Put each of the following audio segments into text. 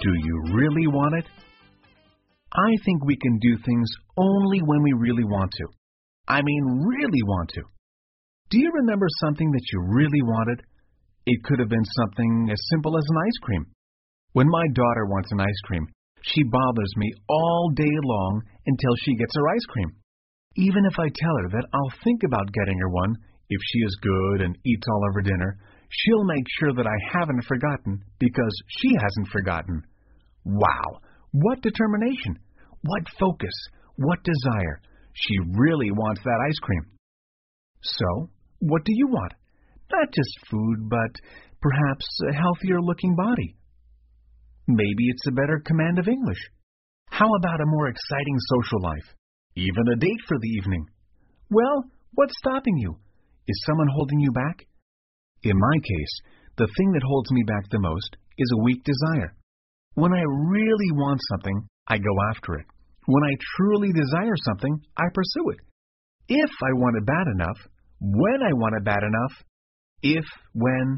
Do you really want it? I think we can do things only when we really want to. I mean, really want to. Do you remember something that you really wanted? It could have been something as simple as an ice cream. When my daughter wants an ice cream, she bothers me all day long until she gets her ice cream. Even if I tell her that I'll think about getting her one, if she is good and eats all of her dinner, she'll make sure that I haven't forgotten because she hasn't forgotten. Wow! What determination! What focus! What desire! She really wants that ice cream. So, what do you want? Not just food, but perhaps a healthier-looking body. Maybe it's a better command of English. How about a more exciting social life? Even a date for the evening. Well, what's stopping you? Is someone holding you back? In my case, the thing that holds me back the most is a weak desire. When I really want something, I go after it. When I truly desire something, I pursue it. If I want it bad enough, when I want it bad enough, if, when,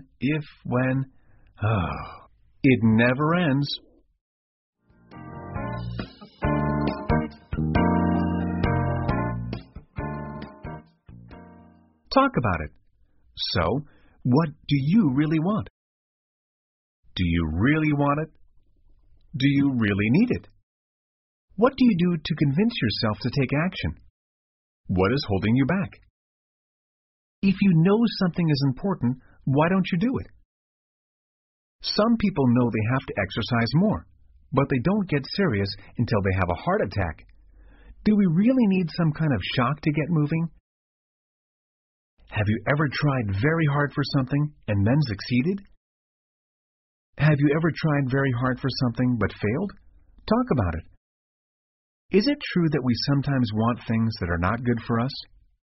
it never ends. Talk about it. So, what do you really want? Do you really want it? Do you really need it? What do you do to convince yourself to take action? What is holding you back? If you know something is important, why don't you do it? Some people know they have to exercise more, but they don't get serious until they have a heart attack. Do we really need some kind of shock to get moving? Have you ever tried very hard for something and then succeeded? Have you ever tried very hard for something but failed? Talk about it. Is it true that we sometimes want things that are not good for us?